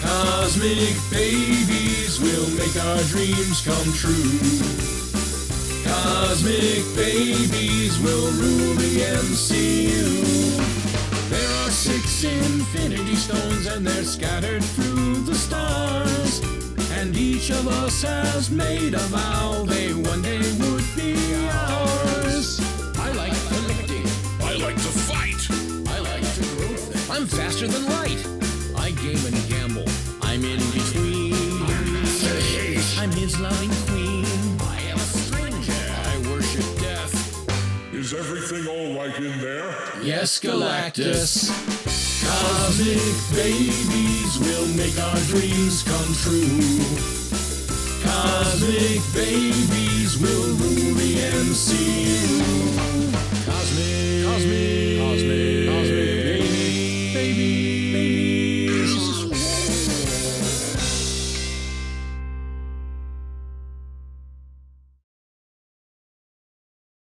Cosmic babies will make our dreams come true. Cosmic babies will rule the MCU. There are 6 infinity stones and they're scattered through the stars. And each of us has made a vow they one day would be ours. I like collecting. I like to fight. I like to grow things. I'm faster than light. I game and gamble. I'm in between. I'm his loving queen. I am a stranger. I worship death. Is everything all right in there? Yes, Galactus. Cosmic babies will make our dreams come true. Cosmic babies will rule the MCU. Cosmic